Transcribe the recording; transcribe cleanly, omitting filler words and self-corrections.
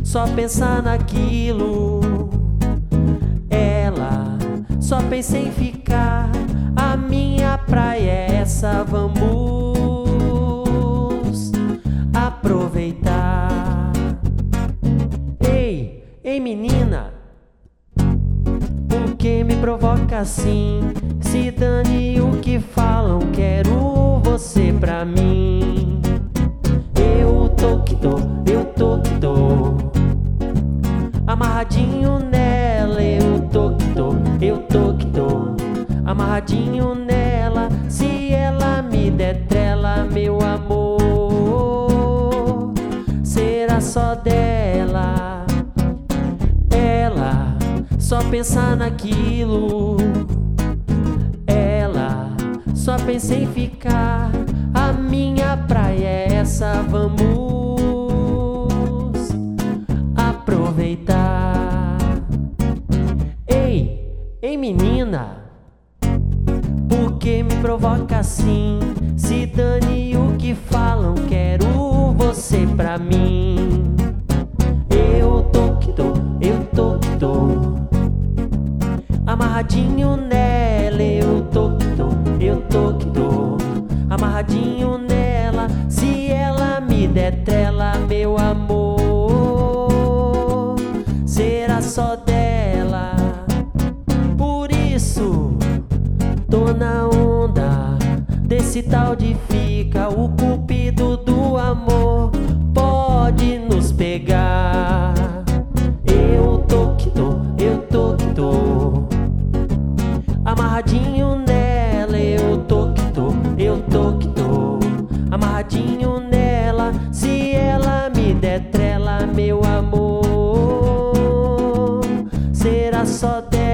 só pensa naquilo. Ela só pensa em ficar. A minha praia é essa, vamos aproveitar. Ei, ei menina, por que me provoca assim? Se dane o que falam, quero você pra mim. Eu tô que tô, amarradinho nela. Eu tô que tô, amarradinho nela. Se ela me der trela, meu amor, será só dela. Ela só pensa naquilo. Ela só pensa em ficar. A minha praia é essa, vamos aproveitar. Ei, ei menina, por que me provoca assim? Se dane o que falam, quero você pra mim. Eu tô que tô, amarradinho nela. Eu tô que tô, amarradinho nela. Se ela me der trela, meu amor, será só dela. Por isso tô na onda desse tal de fica. O cupido do amor pode nos pegar. Eu tô que tô, amarradinho nela. Eu tô que tô, amarradinho nela. Se ela me der trela, meu amor, será só dela.